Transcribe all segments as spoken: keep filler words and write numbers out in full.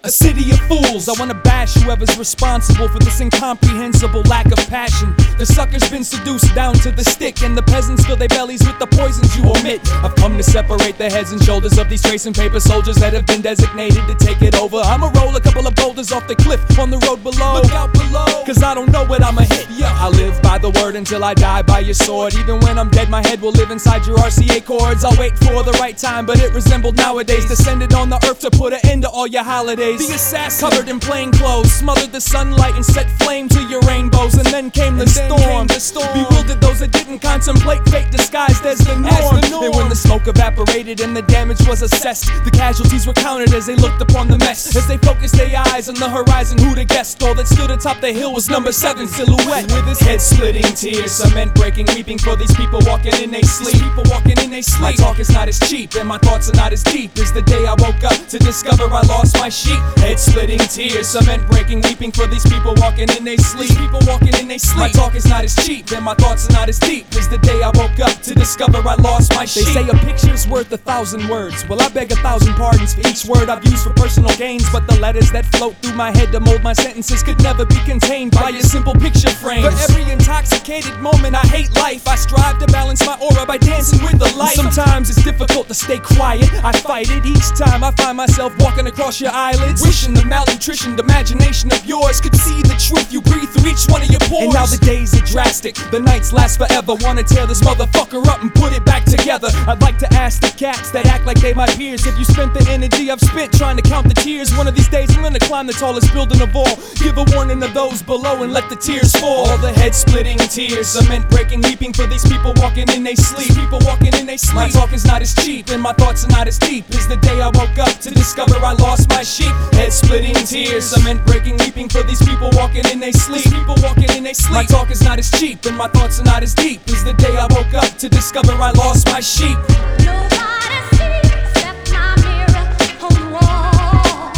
A city of fools. I wanna bash whoever's responsible for this incomprehensible lack of passion. The sucker's been seduced down to the stick, and the peasants fill their bellies with the poisons you omit. I've come to separate the heads and shoulders of these tracing paper soldiers that have been designated to take it over. I'ma roll a couple of boulders off the cliff on the road below. Look out below, cause I don't know what I'ma hit. Yeah. I live by the word until I die by your sword. Even when I'm dead, my head will live inside your R C A chords. I'll wait for the right time, but it resembled nowadays. Descended on the earth to put an end to all your holidays. The assassin, covered in plain clothes, smothered the sunlight and set flame to your rainbows. And then came the, storm. Came the storm. Bewildered those that didn't contemplate fate disguised as the norm. As the norm. And when the smoke evaporated and the damage was assessed, the casualties were counted as they looked upon the mess. As they focused their eyes on the horizon, who'd have guessed? All that stood atop the hill was number seven silhouette, with his head splitting tears, cement breaking, weeping for these people walking in they sleep. These people walking in they sleep. My talk is not as cheap and my thoughts are not as deep as the day I woke up to discover I lost my sheep. Head splitting tears, cement breaking, weeping for these people walking in they sleep. These people walking in they sleep. My talk is not as cheap and my thoughts are not as deep as the day I woke up to discover I lost my sheep. They say a picture's worth a thousand words. Well, I beg a thousand pardons for each word I've used for personal gains, but the letters that float through my head to mold my sentences could never be contained by your simple picture frames. For every intoxicated moment I hate life, I strive to balance my aura by dancing with the light. Sometimes it's difficult to stay quiet, I fight it each time I find myself walking across your eyelids, wishing the malnutritioned imagination of yours could see the truth you breathe through each one of your pores. And now the days are drastic, the nights last forever. Wanna tear this motherfucker up and put it back together. I'd like to ask the cats that act like they my peers, have you spent the energy I've spent trying to count the tears? One of these days I'm gonna climb the tallest building of all, give a warning to those below and let the tears fall. All the head splitting tears, cement breaking, weeping for these people walking in they sleep. These people walking in they sleep. My talk is not as cheap and my thoughts are not as deep as the day I woke up to discover I lost my sheep. Head splitting tears, cement breaking, weeping for these people walking in they sleep. These people walking in they sleep. My talk is not as cheap and my thoughts are not as deep as the day I woke up to discover I lost my sheep. Nobody sees except my mirror on the wall.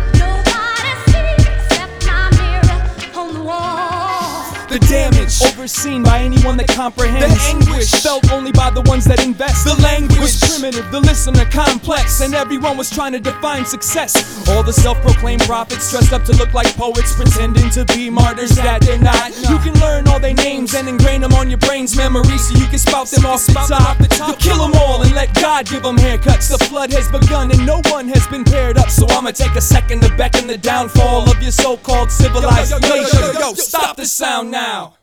Nobody sees except my mirror on the wall. The damage overseen by anyone that comprehends. The anguish felt only by the ones that invest. The language was primitive, the listener complex, and everyone was trying to define success. All the self-proclaimed prophets dressed up to look like poets, pretending to be martyrs that they're not. You can learn all their names and ingrain them on your brain's memory so you can spout them off the top. You kill them all and let God give them haircuts. The flood has begun and no one has been paired up, so I'ma take a second to beckon the downfall of your so-called civilized nation. Yo, yo, yo, yo, yo, stop the sound now.